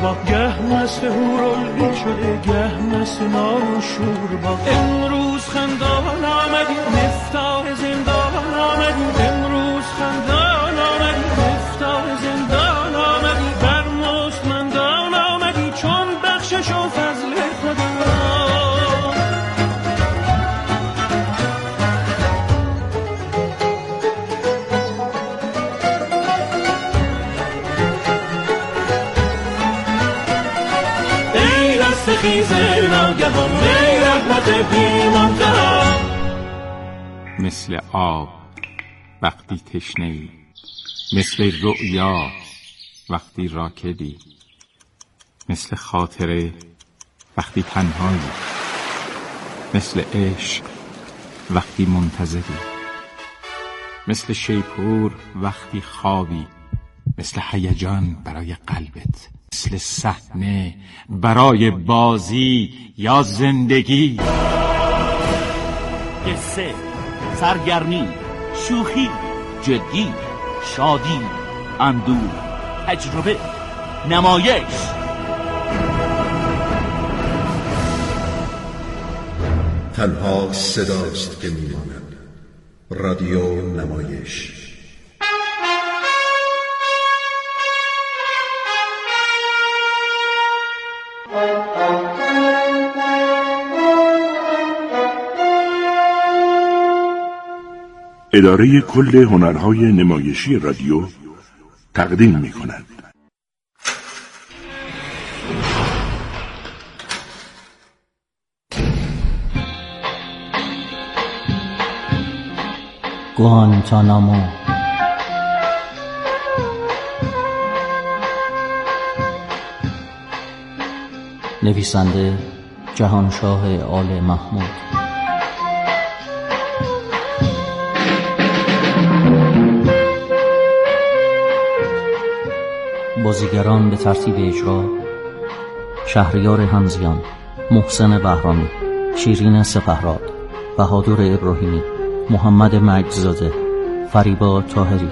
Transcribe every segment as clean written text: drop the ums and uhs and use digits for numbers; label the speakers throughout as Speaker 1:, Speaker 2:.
Speaker 1: با گه مست هورالعین شده گه مست نار و شور با امروز خندان آمدی مفتاح زندان آمدی امروز خندان آمدی مفتاح زندان آمدی بر مستمندان آمدی چون بخشش و فضل خدا.
Speaker 2: مثل آب وقتی تشنه‌ای، مثل رؤیا وقتی راکدی، مثل خاطره وقتی تنهایی، مثل عشق وقتی منتظری، مثل شیپور وقتی خوابی، مثل هیجان برای قلبت، مثل صحنه برای بازی یا زندگی.
Speaker 3: قصه، سرگرمی، شوخی، جدی، شادی، اندوه، تجربه، نمایش.
Speaker 4: تنها صداست که میماند. رادیو نمایش.
Speaker 5: اداره کل هنرهای نمایشی رادیو تقدیم می‌کند.
Speaker 6: گوانتانامو. نویسنده جهانشاه آل محمود. بازیگران به ترتیب اجرا: شهریار همزیان، محسن بهرامی، شیرین سپهراد، بهادر ابراهیمی، محمد مجدزاده، فریبا طاهری.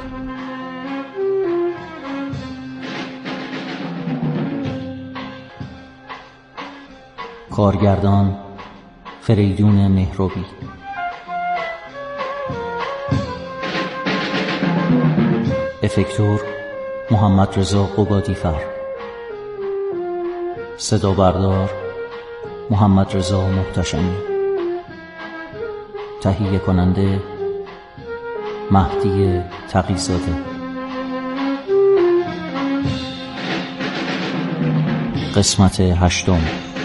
Speaker 6: کارگردان: فریدون مهرابی. افکتور: محمد رضا قبادی‌فر. صدا بردار: محمد رضا محتشمی. تهیه کننده: مهدی تقی‌زاده. قسمت 8.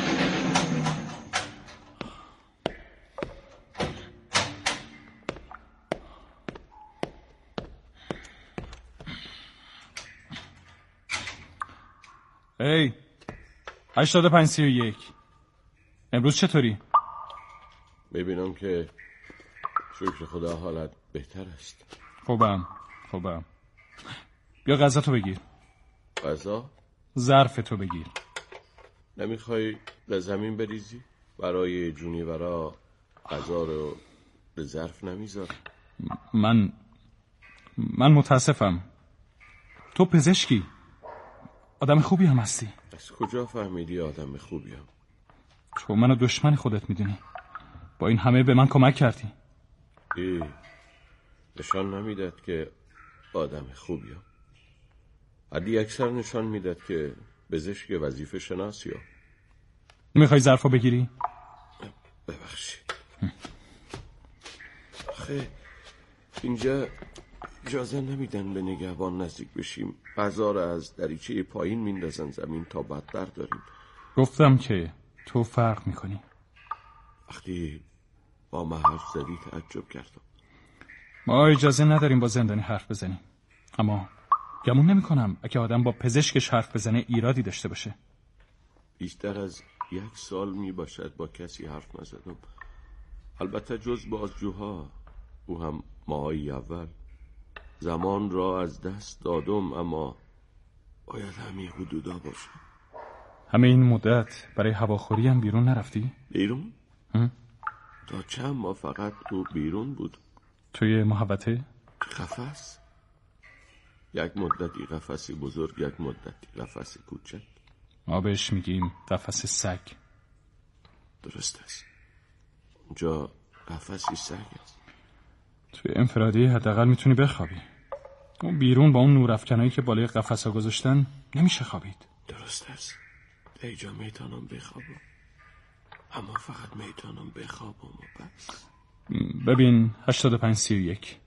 Speaker 7: هی 8531 امروز چطوری؟
Speaker 8: ببینم که شکر خدا حالت بهتر است.
Speaker 7: خوبم. بیا غذا تو بگیر.
Speaker 8: غذا؟
Speaker 7: ظرف تو بگیر.
Speaker 8: نمیخوای به زمین بریزی؟ برای جونی ورا غذا رو به ظرف نمیذار.
Speaker 7: من متاسفم. تو پزشکی، آدم خوبی هم هستی.
Speaker 8: از کجا فهمیدی آدم خوبیم؟
Speaker 7: تو منو دشمن خودت میدونی. با این همه به من کمک کردی.
Speaker 8: نشان نمیداد که آدم خوبیم. حدی اکثر نشان میداد که پزشک وظیفه شناسی.
Speaker 7: میخوای ظرفو بگیری؟
Speaker 8: ببخشید. آخه اینجا اجازه نمیدن به نگهبان نزدیک بشیم. غذا رو از دریچه پایین میندازن زمین تا بدتر داریم.
Speaker 7: گفتم که تو فرق میکنی.
Speaker 8: وقتی با من حرف زدی تعجب کردم.
Speaker 7: ما اجازه نداریم با زندانی حرف بزنیم، اما گمون نمی کنم اگه آدم با پزشکش حرف بزنه ایرادی داشته باشه.
Speaker 8: بیشتر از 1 سال می باشد با کسی حرف نزدم، البته جز بازجوها. او هم ماهای اول. زمان را از دست دادم، اما باید همین حدودا باشه.
Speaker 7: همه این مدت برای هواخوری هم بیرون نرفتی؟
Speaker 8: بیرون؟ تا چند ماه فقط او بیرون بود.
Speaker 7: توی محوطه؟
Speaker 8: قفس. 1 مدتی قفسی بزرگ، 1 مدتی قفسی کوچک.
Speaker 7: ما بهش میگیم قفس سگ.
Speaker 8: درست است. اونجا قفسی سگ است.
Speaker 7: توی انفرادی حداقل میتونی بخوابی. اون بیرون با اون نورافکنایی که بالای قفسا گذاشتن نمیشه خوابید.
Speaker 8: درست است. اینجا میتونم بخوابم، اما فقط میتونم بخوابم و بس.
Speaker 7: ببین 8531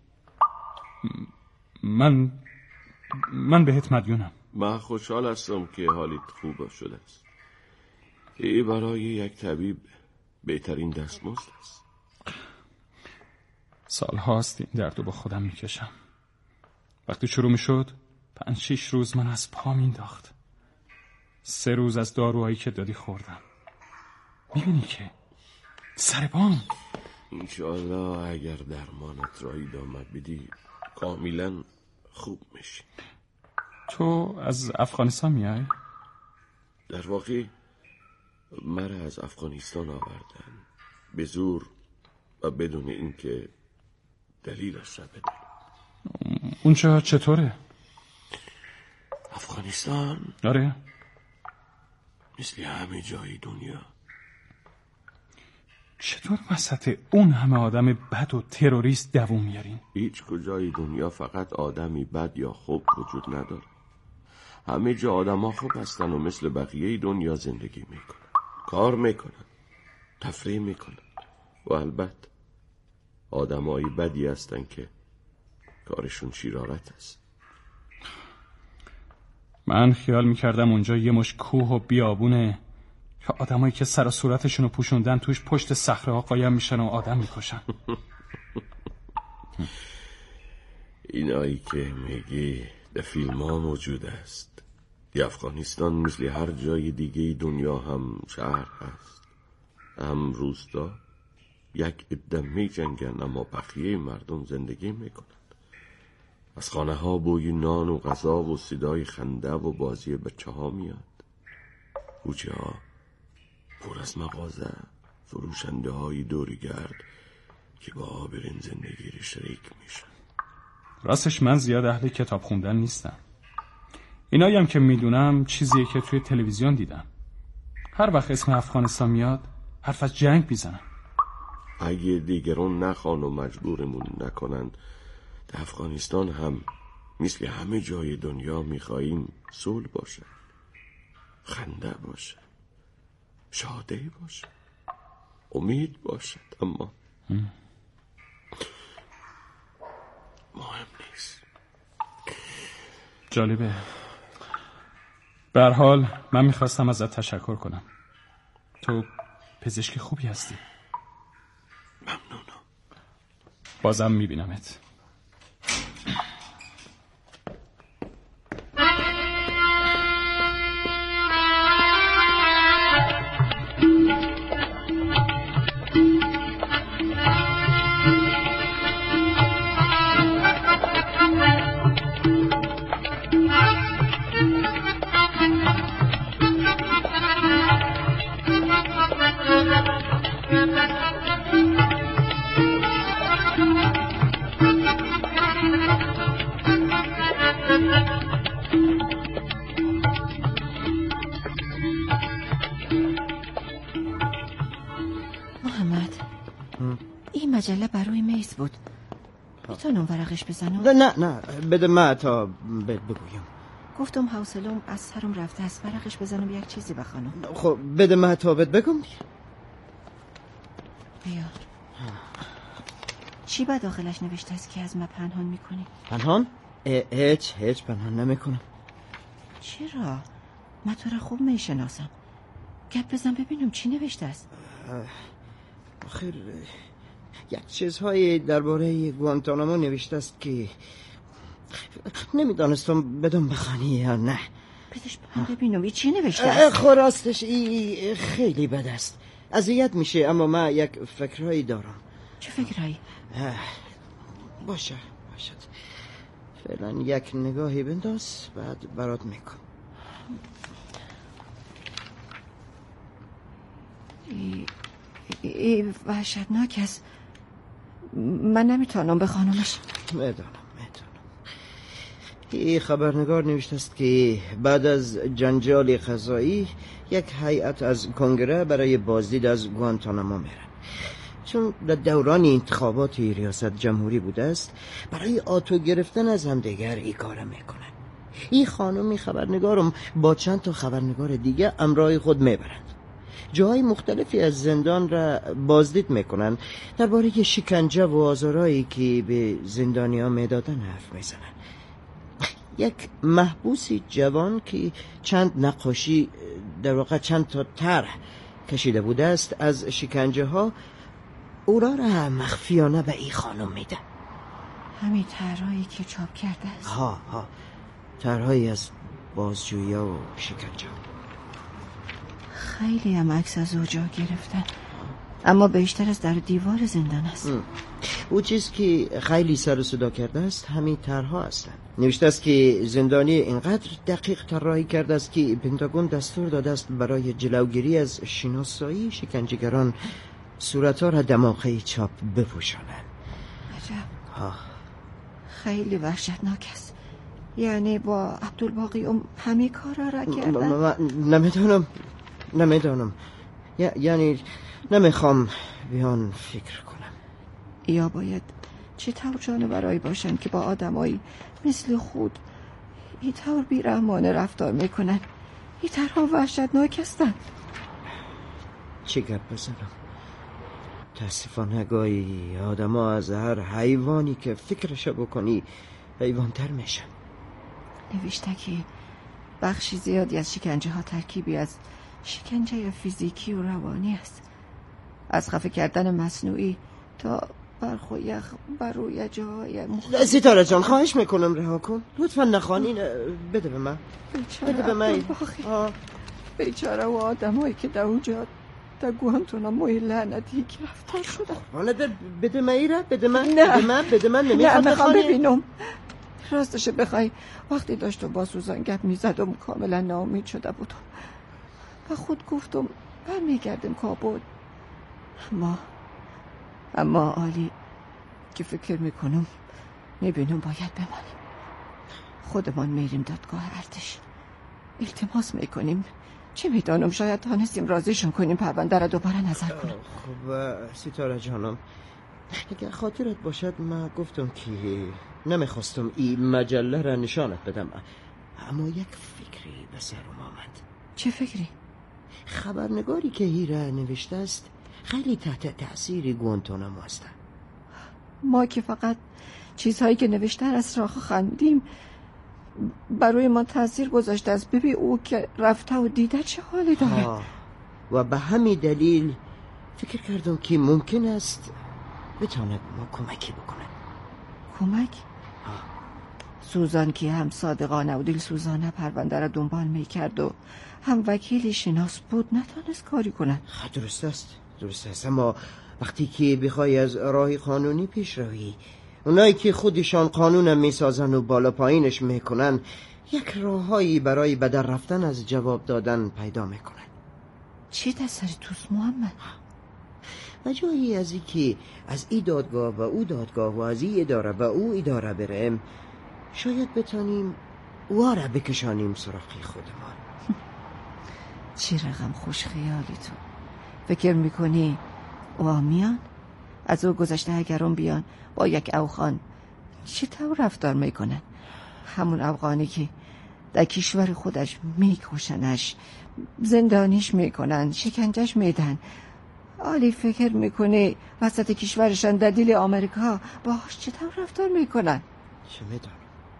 Speaker 7: من بهت مدیونم.
Speaker 8: من خوشحال هستم که حالت خوب شده است. این برای یک طبیب بهترین دستمزد است.
Speaker 7: سال هاست این دردو با خودم میکشم. وقتی شروع میشد 5-6 روز من از پا مینداخت. 3 روز از داروهایی که دادی خوردم. میبینی که سر پام.
Speaker 8: انشاءالله اگر درمانت را ادامه بدی کاملا خوب میشی.
Speaker 7: تو از افغانستان میای؟
Speaker 8: در واقع مرا از افغانستان آوردن به زور و بدون اینکه دلیلش را بدونم.
Speaker 7: اونجا چطوره؟
Speaker 8: افغانستان؟
Speaker 7: آره.
Speaker 8: مثل همه جای دنیا.
Speaker 7: چطور وسط اون همه آدم بد و تروریست دووم میارین؟
Speaker 8: هیچ کجای دنیا فقط آدمی بد یا خوب وجود نداره. همه جا آدم ها خوب هستن و مثل بقیه دنیا زندگی میکنن، کار میکنن، تفریح میکنن و البته آدم های بدی هستن که کارشون شرارت است.
Speaker 7: من خیال میکردم اونجا یه مش کوه و بیابونه که آدمایی که سر و صورتشونو پوشوندن توش پشت صخره ها قایم میشن و آدم میکشن.
Speaker 8: اینایی که میگی در فیلم ها موجود است. دی افغانستان مثل هر جای دیگه دنیا هم شهر هست، هم روستا. یک عده می جنگن اما بقیه مردم زندگی میکنن. از خانه ها بوی نان و غذا و صدای خنده و بازی بچه ها میاد. کوچه ها پر از مغازه، فروشنده های دورگرد که با آبرین زندگی رو شریک میشن.
Speaker 7: راستش من زیاد اهل کتاب خوندن نیستم. اینایی هم که میدونم چیزیه که توی تلویزیون دیدم. هر وقت اسم افغانستان میاد حرف از جنگ میزنن.
Speaker 8: اگه دیگران نخوان و مجبورمون نکنن، در افغانستان هم مثل همه جای دنیا میخواییم صلح باشه، خنده باشه، شادی باشه، امید باشد، اما مهم نیست.
Speaker 7: جالبه. به هر حال من میخواستم ازت تشکر کنم. تو پزشک خوبی هستی.
Speaker 8: ممنونم.
Speaker 7: بازم میبینمت.
Speaker 9: محمد، این مجله برای میز بود. میتونم ورقش بزنم؟
Speaker 10: نه بده من تا بگویم.
Speaker 9: گفتم حوصله‌ام از سرم رفته است، ورقش بزنم یک چیزی بخوانم.
Speaker 10: خب بده من تا بگم.
Speaker 9: بیا. چی با داخلش نوشته است که از من پنهان میکنی؟
Speaker 10: پنهان؟ هیچ پنهان نمیکنم.
Speaker 9: چرا؟ من تو را خوب میشناسم. گپ بزن ببینم چی نوشته است.
Speaker 10: آخر یک چیزهایی درباره گوانتانامو نوشته است که نمیدانستم بدون بخوانی یا نه.
Speaker 9: بدش ببینم چی نوشته است.
Speaker 10: خراستش خیلی بد است. اذیت میشه، اما من یک فکرهایی دارم.
Speaker 9: چه فکرهایی؟
Speaker 10: باشد فعلا یک نگاهی بنداز، بعد برات میکن.
Speaker 9: وحشتناک است. من نمیتونم بخوانمش.
Speaker 10: میدانم. این خبرنگار نوشته است که بعد از جنجال قضایی یک هیئت از کنگره برای بازدید از گوانتانامو میرن. چون در دوران انتخابات ریاست جمهوری بوده است، برای آتو گرفتن از همدیگر این کار میکنن. این خانمی خبرنگارم با چند تا خبرنگار دیگه همراه خود میبرند. جاهای مختلفی از زندان را بازدید میکنن، درباره شکنجه و آزارهایی که به زندانی‌ها میدادن حرف میزنن. یک محبوسی جوان که چند نقاشی، در واقع چند تا طرح کشیده بوده است از شکنجه ها، او را مخفیانه به این خانم میده.
Speaker 9: همین طرحایی که چاپ کرده است؟
Speaker 10: ها طرحایی از بازجویی و شکنجه.
Speaker 9: خیلی هم عکس از اوجا گرفتن، اما بیشتر از در دیوار زندان است.
Speaker 10: او چیز که خیلی سر و صدا کرده است همین طرحها هستند. نوشته است که زندانی اینقدر دقیق طراحی کرده است که پنتاگون دستور داده است برای جلوگیری از شناسایی شکنجهگران صورتها را دماغه چاپ بپوشانند.
Speaker 9: عجب. خیلی وحشتناک است. یعنی با عبدالباقی همین کارا را کردن؟
Speaker 10: نمیدانم. یعنی نمیخوام بیان فکر کنم.
Speaker 9: یا باید چه طور جانورایی باشن که با آدمایی مثل خود این طور بیرحمانه رفتار میکنن؟ این طرها وحشتناک هستن.
Speaker 10: چه گپ بزنم؟ تاسفانه گاهی آدم ها از هر حیوانی که فکرشو بکنی حیوانتر میشن.
Speaker 9: نوشته که بخشی زیادی از شکنجه ها ترکیبی از شکنجه فیزیکی و روانی است، از خفه کردن مصنوعی تا برخو یخ بر روی جای مختلف.
Speaker 10: ستاره جان خواهش میکنم رها کن، لطفا نخوانین. بده به من. بده به من.
Speaker 9: بیچاره و آدمایی که در اونجا در گوانتاناموی لعنتی گرفتار شدن.
Speaker 10: بده من ایره. بده من.
Speaker 9: نه.
Speaker 10: بده من. نمیخوام
Speaker 9: ببینم. راستش بخوای وقتی داشت و با سوزان گپ میزدم کاملا ناامید شده بودم و خود گفتم برمیگردم کابل. اما عالی که فکر میکنم میبینم باید بمانیم. خودمان میریم دادگاه ارتش، التماس میکنیم. چه میدانم شاید تانستیم راضیشون کنیم پرونده را دوباره نظر کنم.
Speaker 10: خب ستاره جانم، اگر خاطرت باشد من گفتم که نمیخواستم این مجله را نشانت بدم، اما یک فکری به سرم آمد.
Speaker 9: چه فکری؟
Speaker 10: خبرنگاری که هیره نوشته است خیلی تحت تأثیر گوانتانامو هستن.
Speaker 9: ما که فقط چیزهایی که نوشته از راخ خندیم، برای ما تأثیر گذاشته است. ببین او که رفته و دیده چه حالی داره.
Speaker 10: و به همین دلیل فکر کردم که ممکن است بتواند ما کمکی بکنه.
Speaker 9: کمک؟ سوزان که هم صادقانه و دل سوزانه پرونده را دنبال میکرد و هم وکیل شناس بود نتانست کاری کند.
Speaker 10: درست است، اما وقتی که بخوای از راه قانونی پیش روی، اونایی که خودشان قانون میسازن و بالا پایینش میکنن یک راههایی برای بدر رفتن از جواب دادن پیدا میکنن.
Speaker 9: چی دستری توست محمد؟
Speaker 10: و جایی از این که از این دادگاه و او دادگاه و از این اداره و او اداره بریم، شاید بتانیم او را بکشانیم سراغی خودمان.
Speaker 9: چی رقم خوش خیالی تو. فکر میکنی او میان؟ از او گذشته اگر اون بیان با یک اوخان چی طور رفتار میکنن؟ همون افغانی که در کشور خودش میکشنش، زندانیش میکنن، شکنجش میدن. آلی فکر میکنی وسط کشورشان در دل آمریکا باهاش چه طور رفتار میکنن؟
Speaker 10: چه میدانم.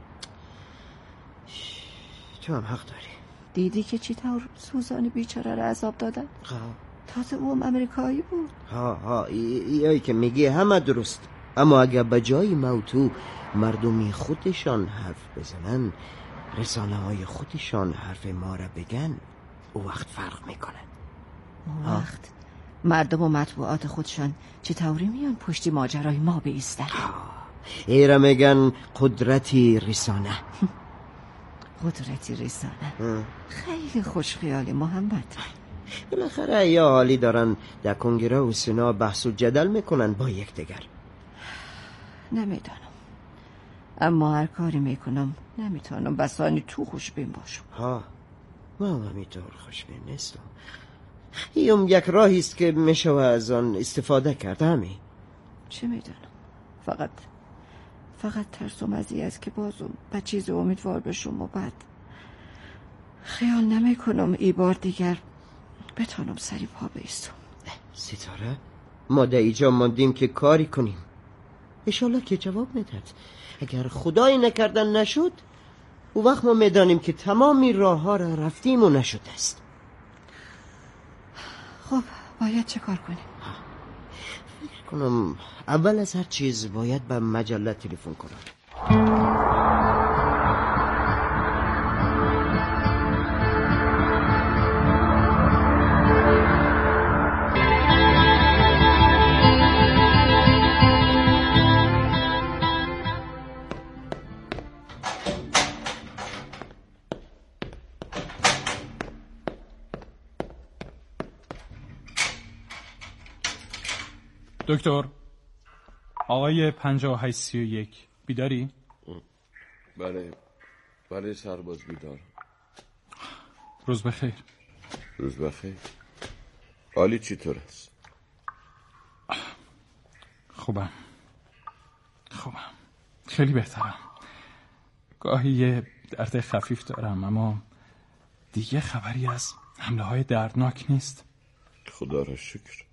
Speaker 10: تو هم حق داری.
Speaker 9: دیدی که چی طور سوزان بیچاره را عذاب دادن؟ تازه اوم امریکایی بود.
Speaker 10: ای که میگی همه درست، اما اگر به جای موتو مردمی خودشان حرف بزنن، رسانه های خودشان حرف ما را بگن، او وقت فرق میکنه.
Speaker 9: او وقت مردم و مطبوعات خودشان چطوری میان پشتی ماجرای ما بیستن؟
Speaker 10: ایره میگن قدرتی رسانه.
Speaker 9: قدرتی رسانه. خیلی خوش خیالی محمد.
Speaker 10: بالاخره یا حالی دارن در کنگره و سنا بحث و جدل میکنن با یکدیگر.
Speaker 9: نمیدانم. اما هر کاری میکنم نمیتونم بسانی تو خوشبین باشم.
Speaker 10: ها ما همینطور خوشبین نیستم. این یک راهی است که میشه از آن استفاده کرد. همین.
Speaker 9: چه میدونم، فقط ترسم از این است که بازم به چیز امیدوار بشم و بعد خیال نمیکنم ای بار دیگر بتانم سری پا بیستم.
Speaker 10: ستاره ما در اینجا ماندیم که کاری کنیم. انشالله که جواب ندهد. اگر خدایی نکردن نشد او وقت ما میدانیم که تمامی راه ها را رفتیم و نشد است.
Speaker 9: خب باید چه کار کنیم؟
Speaker 10: فکر کنم اول از هر چیز باید به مجله تلفن کنم.
Speaker 7: دکتر، آقای 5831 بیداری؟
Speaker 8: بله سرباز بیدار.
Speaker 7: روز بخیر.
Speaker 8: روز بخیر. حالی چطور است؟
Speaker 7: خوبم خیلی بهترم. گاهی یه درد خفیف دارم اما دیگه خبری از حمله های دردناک نیست.
Speaker 8: خدا را شکر.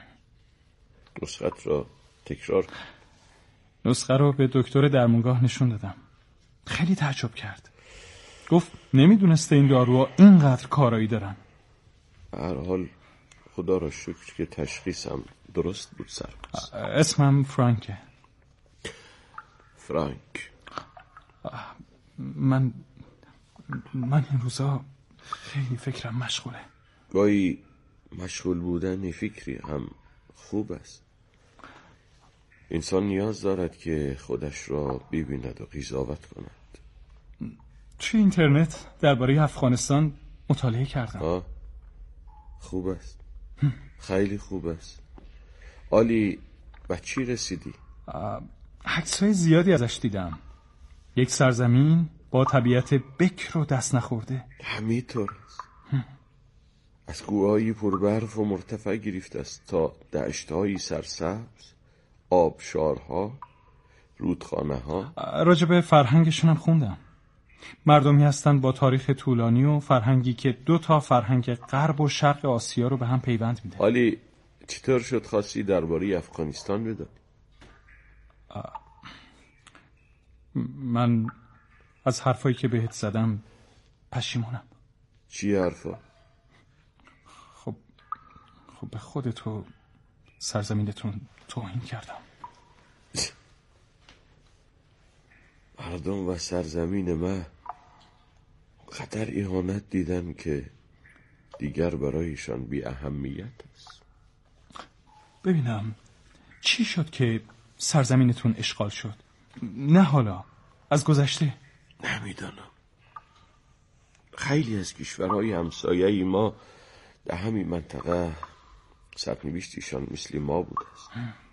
Speaker 8: نسخت را تکرار کن.
Speaker 7: نسخه رو به دکتر درمونگاه نشون دادم. خیلی تعجب کرد. گفت نمیدونسته این داروها اینقدر کارایی دارن.
Speaker 8: هر حال خدا را شکر که تشخیصم درست بود سرباز.
Speaker 7: اسمم فرانکه.
Speaker 8: فرانک.
Speaker 7: من این روزا خیلی فکرم مشغوله.
Speaker 8: گاهی مشغول بودن فکری هم خوب است. انسان نیاز دارد که خودش را ببیند و قضاوت کند.
Speaker 7: توی اینترنت درباره افغانستان مطالعه کردم.
Speaker 8: خوب است. خیلی خوب است. عالی. به چی رسیدی؟
Speaker 7: عکس‌های زیادی ازش دیدم. یک سرزمین با طبیعت بکر و دست نخورده.
Speaker 8: همینطور است. از کوه‌های پربرف و مرتفع گرفته است تا دشت‌های سرسبز، آبشارها، رودخانه‌ها.
Speaker 7: راجع به فرهنگشون هم خوندم. مردمی هستن با تاریخ طولانی و فرهنگی که 2 تا فرهنگ غرب و شرق آسیا رو به هم پیوند میده.
Speaker 8: حالی چطور شد خواستی درباره افغانستان بدانی؟
Speaker 7: من از حرفایی که بهت زدم پشیمونم.
Speaker 8: چی حرفا؟
Speaker 7: خب به خودتو سرزمینتون توهین کردم.
Speaker 8: مردم و سرزمین من قدر اهانت دیدن که دیگر برایشان بی اهمیت است.
Speaker 7: ببینم چی شد که سرزمینتون اشغال شد؟ نه حالا، از گذشته.
Speaker 8: نمیدانم. خیلی از کشورهای همسایه ما در همین منطقه سرنوشتشان مثل ما بوده است.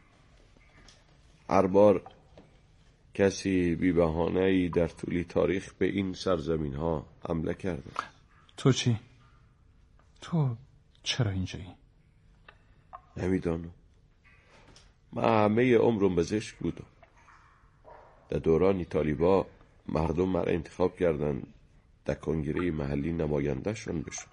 Speaker 8: هر بار کسی بی بهانه‌ای در طول تاریخ به این سرزمین ها حمله کرده.
Speaker 7: تو چی؟ تو چرا اینجایی؟
Speaker 8: نمیدانم. من همه عمرم پزشک بودم. در دوران طالبا مردم مرا انتخاب کردن در کنگره محلی نماینده شون بشم.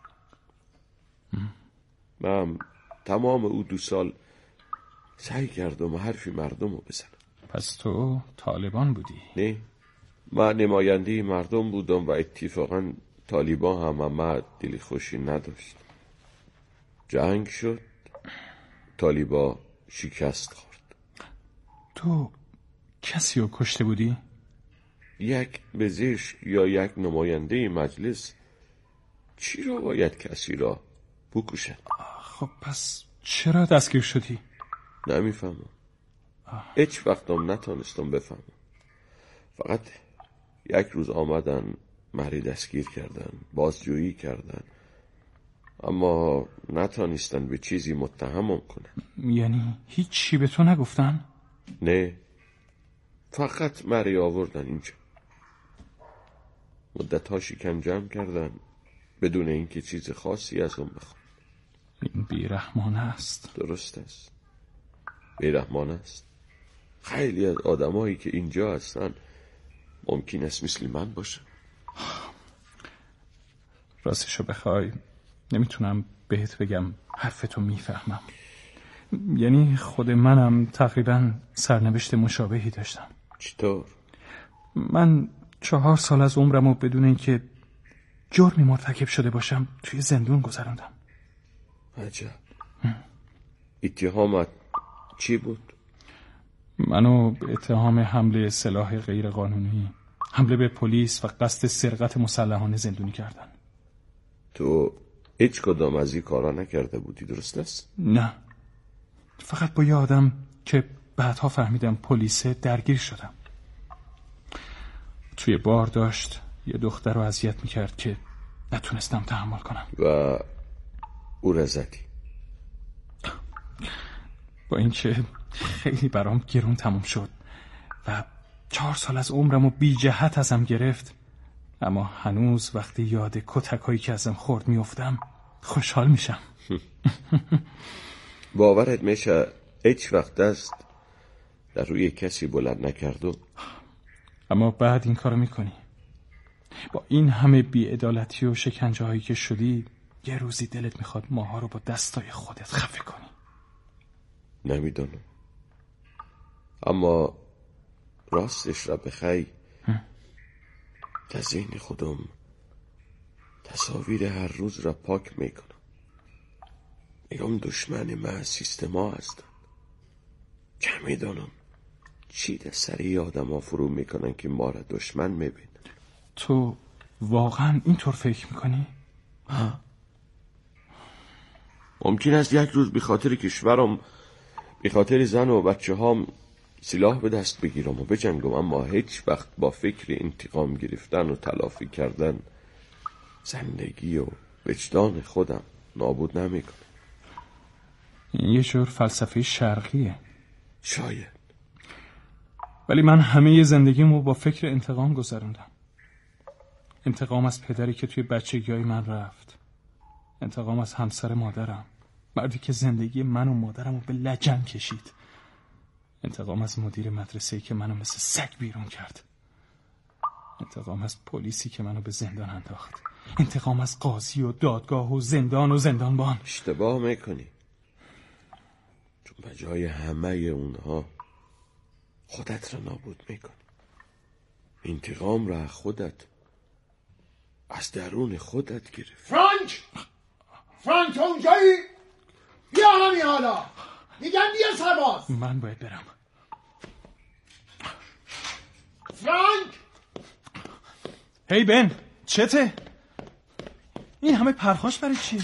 Speaker 8: من تمام او 2 سال سعی کردم حرف مردم رو بزنم.
Speaker 7: پس تو طالبان بودی؟
Speaker 8: نه، من نماینده مردم بودم و اتفاقا طالبان هم دل خوشی نداشت. جنگ شد، طالبا شکست خورد.
Speaker 7: تو کسی رو کشته بودی؟
Speaker 8: یک پزشک یا یک نماینده مجلس چی رو باید کسی را بکشد؟
Speaker 7: خب پس چرا دستگیر شدی؟
Speaker 8: نمیفهمم. هیچ وقتم نتونستم بفهمم. فقط یک روز آمدن مری دستگیر کردن، بازجویی کردن، اما نتونستن به چیزی متهمم کنن.
Speaker 7: یعنی هیچ چی به تو نگفتن؟
Speaker 8: نه، فقط مری آوردن اینجا. مدت‌ها شکنجه‌ام کردن بدون اینکه چیز خاصی از اون بخوام.
Speaker 7: این بیرحمانه است.
Speaker 8: درست است، بیرحمانه است. خیلی از آدمایی که اینجا هستن ممکن است مثل من باشن.
Speaker 7: راستشو بخوای نمیتونم بهت بگم حرفتو میفهمم. یعنی خود منم تقریبا سرنوشت مشابهی داشتم.
Speaker 8: چطور؟
Speaker 7: من 4 سال از عمرمو بدون اینکه جرمی مرتکب شده باشم توی زندون گذروندم.
Speaker 8: عجب. اتهامت چی بود؟
Speaker 7: منو به اتهام حمله سلاح غیر قانونی، حمله به پلیس و قصد سرقت مسلحانه زندونی کردن.
Speaker 8: تو هیچ کدام از این کارا نکرده بودی، درست است؟
Speaker 7: نه، فقط با یه آدم که بعدها فهمیدم پلیسه درگیر شدم. توی بار داشت یه دختر رو اذیت میکرد که نتونستم تحمل کنم
Speaker 8: و او را زدی.
Speaker 7: با اینکه خیلی برام گرون تموم شد و 4 سال از عمرمو بی جهت ازم گرفت، اما هنوز وقتی یاد کتکایی که ازم خورد میافتم خوشحال میشم.
Speaker 8: باورت میشه هیچ وقت دست در روی کسی بلند نکردم.
Speaker 7: اما بعد این کارو میکنی. با این همه بی‌عدالتی و شکنجه هایی که شدی یه روزی دلت میخواد ماها رو با دستای خودت خفه کنی.
Speaker 8: نمیدونم، اما راستش را بخوای در ذهن خودم تصاویر هر روز را پاک میکنم. میگم دشمن من سیستما هستن. چه میدونم چی در سری آدم ها فرو میکنن که ما را دشمن میبینن.
Speaker 7: تو واقعا اینطور فکر میکنی؟
Speaker 8: ممکن است یک روز به خاطر کشورم، به خاطر زن و بچه هام سلاح به دست بگیرم و بجنگم، اما هیچ وقت با فکر انتقام گرفتن و تلافی کردن زندگی و وجدان خودم نابود نمیکنم.
Speaker 7: این یه جور فلسفه شرقیه.
Speaker 8: شاید،
Speaker 7: ولی من همه زندگیمو با فکر انتقام گذروندم. انتقام از پدری که توی بچگیای من رفت، انتقام از همسر مادرم، مردی که زندگی من و مادرمو به لجن کشید، انتقام از مدیر مدرسه‌ای که منو مثل سگ بیرون کرد، انتقام از پلیسی که منو به زندان انداخت، انتقام از قاضی و دادگاه و زندان و زندانبان.
Speaker 8: اشتباه میکنی، چون به جای همه اونها خودت را نابود میکنی. انتقام را خودت از درون خودت گرفت.
Speaker 11: فرانک تو اونجایی؟ بیا همین حالا، میگم بیا سرباز.
Speaker 7: من باید برم.
Speaker 11: فرانک!
Speaker 7: هی بن، چته؟ این همه پرخاش برای چیه؟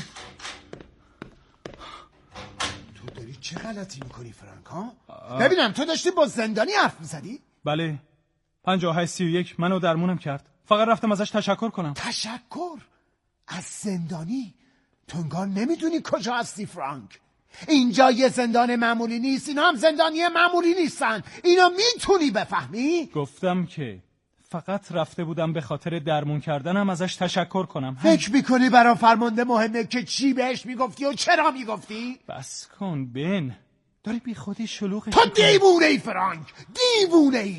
Speaker 11: تو داری چه غلطی میکنی فرانک ها؟ ببینم تو داشتی با زندانی حرف میزدی؟
Speaker 7: بله، 5831 منو درمونم کرد. فقط رفتم ازش تشکر کنم.
Speaker 11: تشکر؟ از زندانی؟ تو انگار نمیدونی کجا هستی فرانک. اینجا یه زندان معمولی نیست، اینا هم زندانی معمولی نیستن. اینو میتونی بفهمی؟
Speaker 7: گفتم که فقط رفته بودم به خاطر درمون کردنم ازش تشکر کنم.
Speaker 11: فکر میکنی برا فرمانده مهمه که چی بهش میگفتی و چرا میگفتی؟
Speaker 7: بس کن بن، داری بی خودی شلوغش.
Speaker 11: تو دیوونه ای فرانک، دیوونه ای.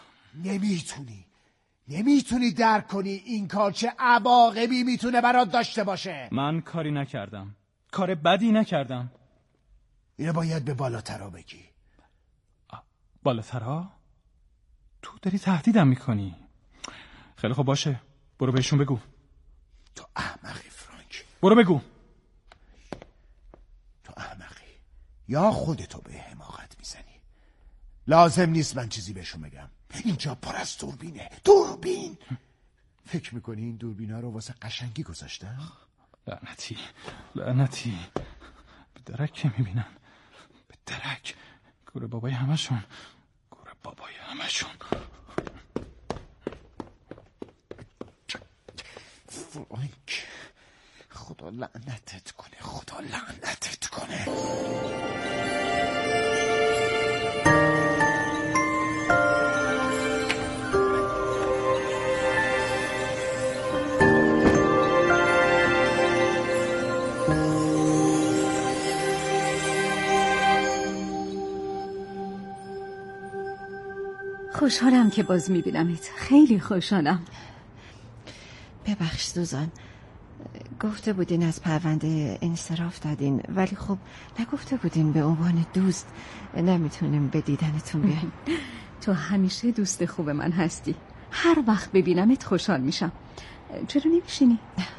Speaker 11: نمیتونی درک کنی این کار چه عواقبی میتونه برات داشته باشه.
Speaker 7: من کاری نکردم، کار بدی نکردم.
Speaker 11: اینو باید به بالاترا بگی.
Speaker 7: بالاترا؟ تو داری تهدیدم میکنی. خیلی خب باشه، برو بهشون بگو.
Speaker 11: تو احمقی فرانک.
Speaker 7: برو بگو.
Speaker 11: تو احمقی، یا خودتو به حماقت میزنی. لازم نیست من چیزی بهشون بگم. اینجا پر از دوربینه. دوربین. فکر میکنی این دوربینا رو واسه قشنگی گذاشتن؟
Speaker 7: لعنتی به درک که میبینن، به درک. گوره بابای همشون.
Speaker 11: فرانک، خدا لعنتت کنه.
Speaker 12: خوشحالم که باز میبینمت. خیلی خوشحالم.
Speaker 9: ببخش سوزان، گفته بودین از پرونده انصراف دادین، ولی خب نگفته بودین به عنوان دوست نمیتونیم به دیدنتون بیایم.
Speaker 12: تو همیشه دوست خوب من هستی. هر وقت ببینمت خوشحال میشم. چرا نمیشینی؟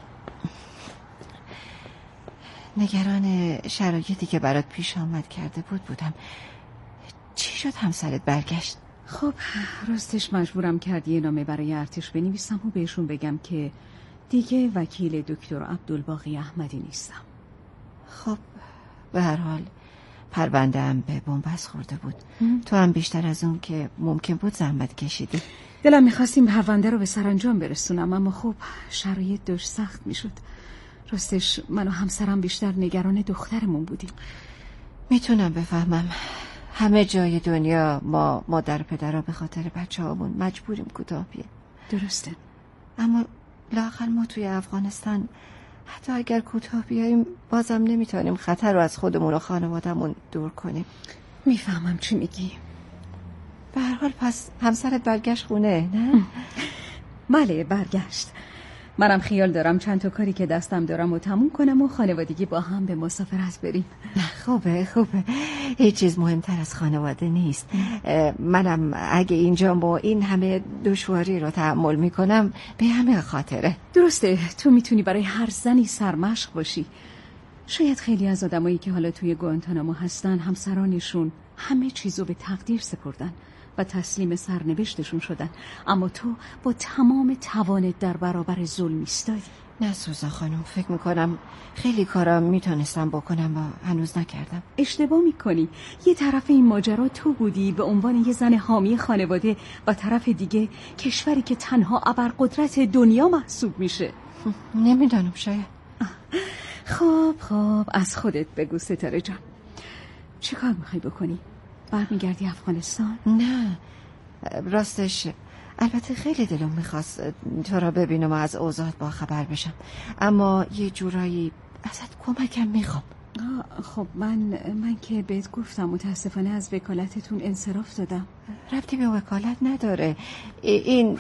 Speaker 9: نگران شرایطی که برات پیش آمد کرده بودم. چی شد همسرت برگشت؟
Speaker 12: خب راستش مجبورم کردی یه نامه برای ارتش بنویسم و بهشون بگم که دیگه وکیل دکتر عبدالباقی احمدی نیستم.
Speaker 9: خب به هر حال پرونده هم به بنبست خورده بود. تو هم بیشتر از اون که ممکن بود زحمت کشیدی.
Speaker 12: دلم میخواستیم پرونده رو به سرانجام برسونم، اما خب شرایط داشت سخت میشد. راستش من و همسرم بیشتر نگران دخترمون بودیم.
Speaker 9: میتونم بفهمم. همه جای دنیا ما مادر پدرها به خاطر بچه هامون مجبوریم کوتاه بیایم.
Speaker 12: درسته.
Speaker 9: اما لااقل ما توی افغانستان حتی اگر کوتاه بیاییم بازم نمیتونیم خطر رو از خودمون و خانوادمون دور کنیم.
Speaker 12: میفهمم چی میگی.
Speaker 9: به هر حال پس همسرت برگشت خونه، نه؟
Speaker 12: بله برگشت. منم خیال دارم چند تا کاری که دستم دارم و تموم کنم و خانوادگی با هم به مسافرت بریم.
Speaker 9: خوبه. هیچ چیز مهمتر از خانواده نیست. منم اگه اینجا با این همه دشواری رو تحمل میکنم به همه خاطره.
Speaker 12: درسته، تو میتونی برای هر زنی سرمشق باشی. شاید خیلی از آدمایی که حالا توی گوانتانامو هستن همسرانشون همه چیزو به تقدیر سپردن و تسلیم سرنوشتشون شدن، اما تو با تمام توانت در برابر ظلم ایستادی.
Speaker 9: نه سوزا خانم، فکر میکنم خیلی کارا میتونستم بکنم و هنوز نکردم.
Speaker 12: اشتباه میکنی. یه طرف این ماجرا تو بودی به عنوان یه زن حامی خانواده و طرف دیگه کشوری که تنها ابرقدرت دنیا محسوب میشه.
Speaker 9: نمیدانم، شاید.
Speaker 12: خب از خودت بگو ستاره جان، چه کار میخوای بکنی؟ برمیگردی افغانستان؟
Speaker 9: نه راستش البته خیلی دلم میخواست تو را ببینم و از اوضاعت با خبر بشم، اما یه جورایی ازت کمکم میخوام.
Speaker 12: خب من که بهت گفتم متاسفانه از وکالتتون انصراف دادم.
Speaker 9: ربطی به وکالت نداره. این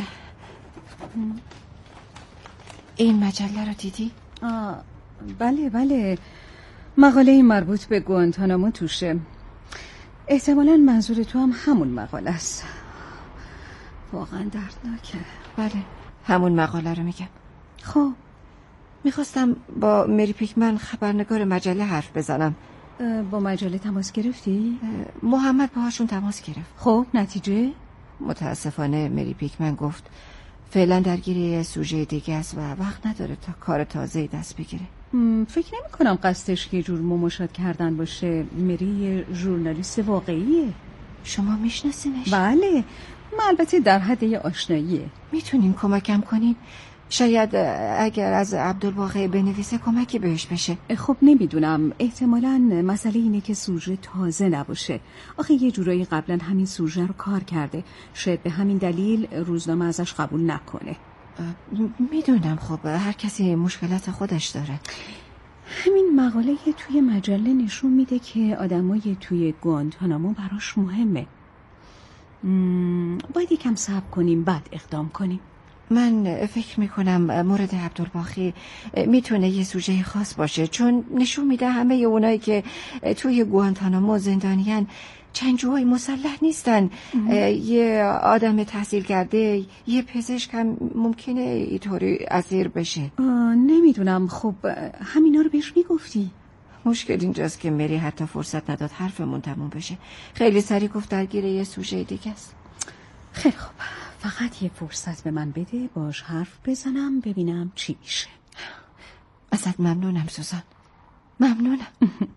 Speaker 9: مجله رو دیدی؟
Speaker 12: بله مقاله مربوط به گوانتانامو توشه. احتمالاً منظور تو هم همون مقاله است. واقعا دردناکه.
Speaker 9: بله همون مقاله رو میگم.
Speaker 12: خب
Speaker 9: میخواستم با مری پیکمن خبرنگار مجله حرف بزنم.
Speaker 12: با مجله تماس گرفتی؟
Speaker 9: محمد باهاشون تماس گرفت.
Speaker 12: خب نتیجه؟
Speaker 9: متاسفانه مری پیکمن گفت فعلا درگیر سوژه دیگه است و وقت نداره تا کار تازه‌ای دست بگیره.
Speaker 12: فکر نمی کنم قصدش یه جور مماشات کردن باشه. مری ژورنالیست واقعیه.
Speaker 9: شما میشناسینش؟
Speaker 12: بله، من البته در حد یه آشناییه.
Speaker 9: میتونین کمکم کنین؟ شاید اگر از عبدالباقی بنویسه کمکی بهش بشه.
Speaker 12: خب نمیدونم، احتمالاً مسئله اینه که سوژه تازه نباشه. آخه یه جورایی قبلا همین سوژه رو کار کرده، شاید به همین دلیل روزنامه ازش قبول نکنه.
Speaker 9: میدونم، خب هر کسی مشکلات خودش داره.
Speaker 12: همین مقاله توی مجله نشون میده که آدمای توی گوانتانامو براش مهمه. باید یکم صبر کنیم بعد اقدام کنیم.
Speaker 9: من فکر میکنم مورد عبدالباقی میتونه یه سوژه خاص باشه، چون نشون میده همه اونایی که توی گوانتانامو زندانیان چنجوهای مسلح نیستن. یه آدم تحصیل کرده، یه پزشک هم ممکنه اینطوری اسیر بشه.
Speaker 12: نمیدونم. خب همینا رو بهش میگفتی؟
Speaker 9: مشکل اینجاست که مری حتی فرصت نداد حرفمون تموم بشه. خیلی سریع گفت درگیر یه سوژه دیگه است.
Speaker 12: خیلی خوب، فقط یه فرصت به من بده باش حرف بزنم ببینم چی میشه.
Speaker 9: ازت ممنونم سوزان، ممنونم.